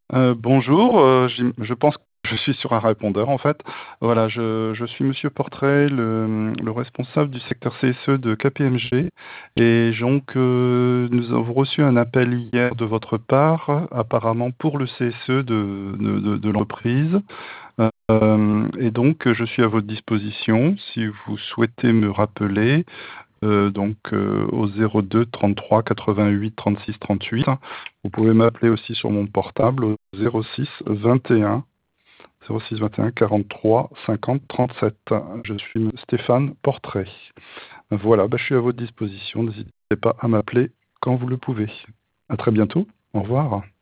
Bonjour, je pense que je suis sur un répondeur en fait. Voilà, je suis Monsieur Portrait, le responsable du secteur CSE de KPMG. Et donc, nous avons reçu un appel hier de votre part, apparemment pour le CSE de l'entreprise. Et donc, je suis à votre disposition si vous souhaitez me rappeler. Au 02 33 88 36 38. Vous pouvez m'appeler aussi sur mon portable au 06 21 43 50 37. Je suis Stéphane Portrait. Voilà, je suis à votre disposition. N'hésitez pas à m'appeler quand vous le pouvez. À très bientôt. Au revoir.